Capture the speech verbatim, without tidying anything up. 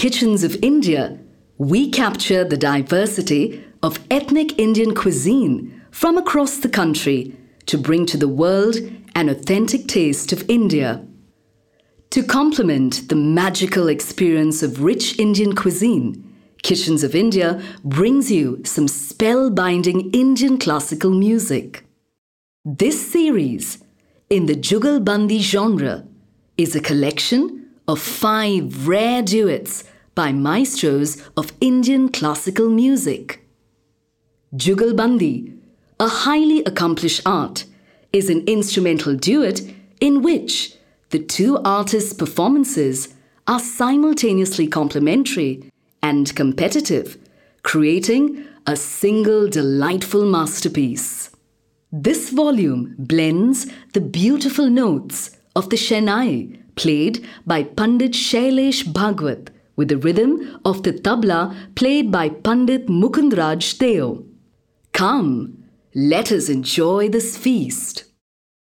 Kitchens of India, we capture the diversity of ethnic Indian cuisine from across the country to bring to the world an authentic taste of India. To complement the magical experience of rich Indian cuisine, Kitchens of India brings you some spellbinding Indian classical music. This series, in the Jugalbandi genre, is a collection of five rare duets by maestros of Indian classical music. Jugalbandi, a highly accomplished art, is an instrumental duet in which the two artists' performances are simultaneously complementary and competitive, creating a single delightful masterpiece. This volume blends the beautiful notes of the Shehnai played by Pandit Shailesh Bhagwat with the rhythm of the tabla played by Pandit Mukundraj Deo. Come, let us enjoy this feast.